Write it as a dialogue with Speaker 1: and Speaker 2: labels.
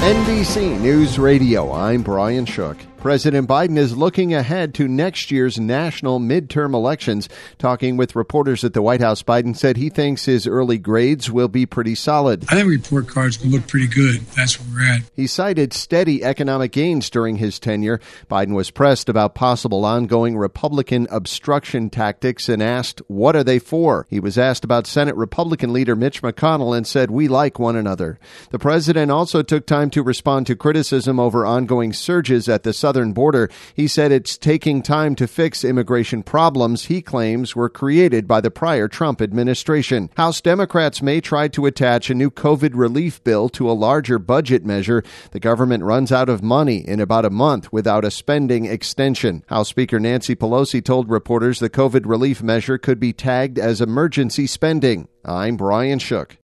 Speaker 1: NBC News Radio, I'm Brian Shook. President Biden is looking ahead to next year's national midterm elections. Talking with reporters at the White House, Biden said he thinks his early grades will be pretty solid.
Speaker 2: I think report cards will look pretty good. That's where we're at.
Speaker 1: He cited steady economic gains during his tenure. Biden was pressed about possible ongoing Republican obstruction tactics and asked, what are they for? He was asked about Senate Republican leader Mitch McConnell and said, we like one another. The president also took time to respond to criticism over ongoing surges at the southern border. He said it's taking time to fix immigration problems he claims were created by the prior Trump administration. House Democrats may try to attach a new COVID relief bill to a larger budget measure. The government runs out of money in about a month without a spending extension. House Speaker Nancy Pelosi told reporters the COVID relief measure could be tagged as emergency spending. I'm Brian Shook.